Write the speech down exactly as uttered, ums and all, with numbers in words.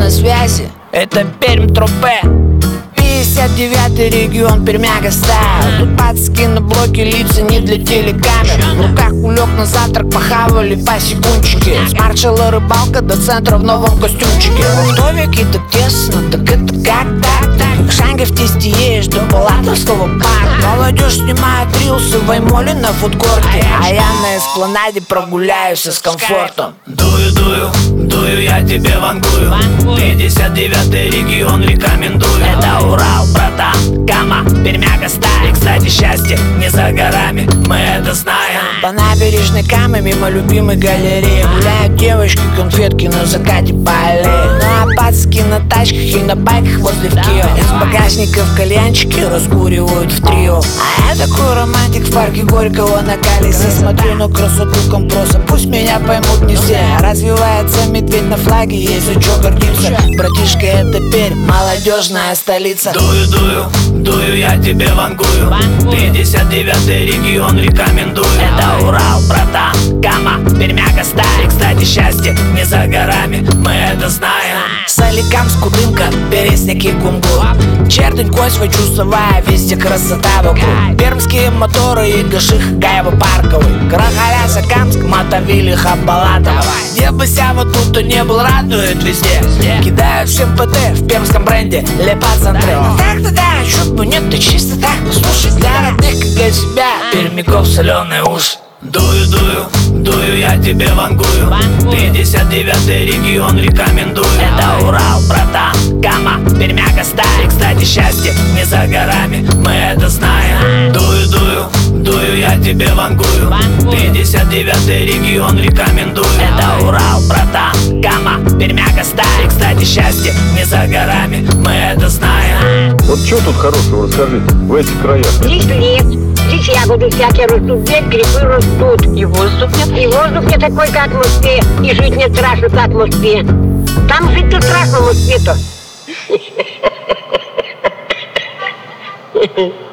на связи. Это Пермь Тропе, пятьдесят девятый регион, Пермяга стайл. Тут пацки на блоке, лица не для телекамер. В руках кулек на завтрак, похавали по секундчике. С маршала рыбалка до центра в новом костюмчике. В то веке так тесно, так это как так? Шанга в тесте ешь до Палатовского парка. Молодежь снимает рилсы в Аймоле на фудкорте, а я на эспланаде прогуляюсь с комфортом. Дую, дую, дую, я тебе вангую. пятьдесят девятый регион рекомендую. Это Урал, братан, Кама, Пермяга стайл. Кстати, счастье не за горами, мы это знаем. По набережной Камы мимо любимой галереи гуляют девочки, конфетки на закате по аллее. Ну а пацки на тачках и на байках возле Кио. Из багажников кальянчики раскуривают в трио. А я такой романтик в парке Горького на колесе. Смотрю на красоту компроса, пусть меня поймут не все. Развивается медведь на флаге, есть за чё гордиться. Братишка, это Пермь, молодежная столица. Дую, дую, дую, я тебе вангую. пятьдесят девятый регион рекомендую. Это Урал, братан, Кама, Пермяга стайл. Кстати, счастье не за горами, мы это знаем. Соликамск, Дымка, Березняки, Кунгур, Чердынь, Косьва, Чусовая, везде красота вокруг. Пермские моторы и Гаших, Гаево, Парковый, Карахаля, Закамск, Мотовили, Хабалатова. Где бы ся вот тут то не был, радует везде. Кидают всем ПТ в пермском бренде Лепа-центре. Так-то да, чё бы нет, ты чисто так послушай. Для родных, как для себя, пермяков соленые уши. Дую, дую, дую, я тебе вангую. пятьдесят девятый регион рекомендую. Это Урал, братан, Кама, Пермяга стайл. Кстати, счастье не за горами, мы это знаем. Дую, дую, дую, я тебе вангую. пятьдесят девятый регион рекомендую. Это Урал, братан, Кама, Пермяга стайл. Кстати, счастье не за горами, мы это знаем. Вот что тут хорошего, расскажите, в этих краях? Здесь лес, здесь ягоды всякие растут, здесь грибы растут. И воздух нет? И воздух не такой, как в Москве, и жить не страшно, как в Москве. Там жить-то страшно в Москве-то.